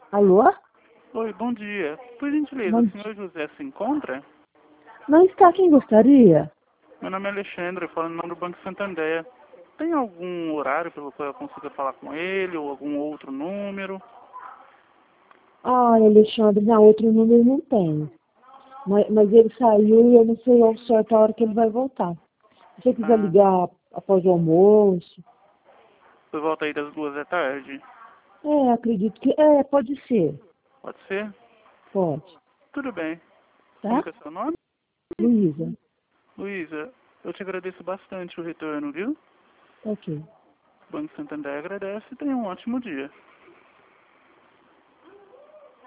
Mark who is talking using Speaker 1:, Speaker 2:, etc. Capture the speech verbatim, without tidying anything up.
Speaker 1: Alô?
Speaker 2: Oi, bom dia. Por gentileza,
Speaker 1: Bom
Speaker 2: o
Speaker 1: dia.
Speaker 2: senhor José se encontra?
Speaker 1: Não está quem gostaria?
Speaker 2: Meu nome é Alexandre, falando em nome do Banco Santander. Tem algum horário pelo qual eu consiga falar com ele ou algum outro número?
Speaker 1: Ah, Alexandre, não, outro número não tem. Mas, mas ele saiu e eu não sei ao certo a hora que ele vai voltar. Se você quiser
Speaker 2: Ah,
Speaker 1: ligar após o almoço,
Speaker 2: por volta aí das duas da tarde.
Speaker 1: é, acredito que, é, pode ser,
Speaker 2: Pode ser?
Speaker 1: pode,
Speaker 2: Tudo bem. Como
Speaker 1: tá?
Speaker 2: que é seu nome?
Speaker 1: Luísa,
Speaker 2: Luísa, eu te agradeço bastante o retorno, viu?
Speaker 1: ok.
Speaker 2: O Banco Santander agradece e tenha um ótimo dia.